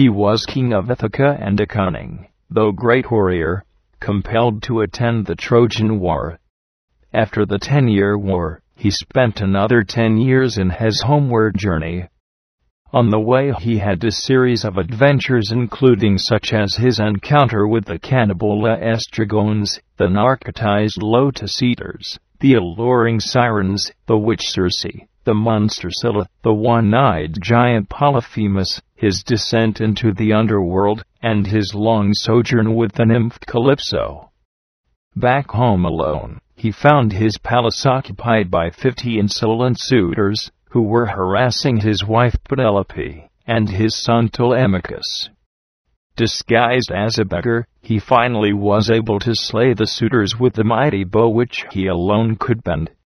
He was king of Ithaca and a cunning, though great warrior, compelled to attend the Trojan War. After the 10-year war, he spent another 10 years in his homeward journey. On the way he had a series of adventures including such as his encounter with the cannibal Laestrygons, the narcotized lotus eaters, the alluring sirens, the witch Circe, the monster Scylla, the one-eyed giant Polyphemus, his descent into the underworld, and his long sojourn with the nymph Calypso. Back home alone, he found his palace occupied by 50 insolent suitors, who were harassing his wife Penelope, and his son Telemachus. Disguised as a beggar, he finally was able to slay the suitors with the mighty bow which he alone could bend.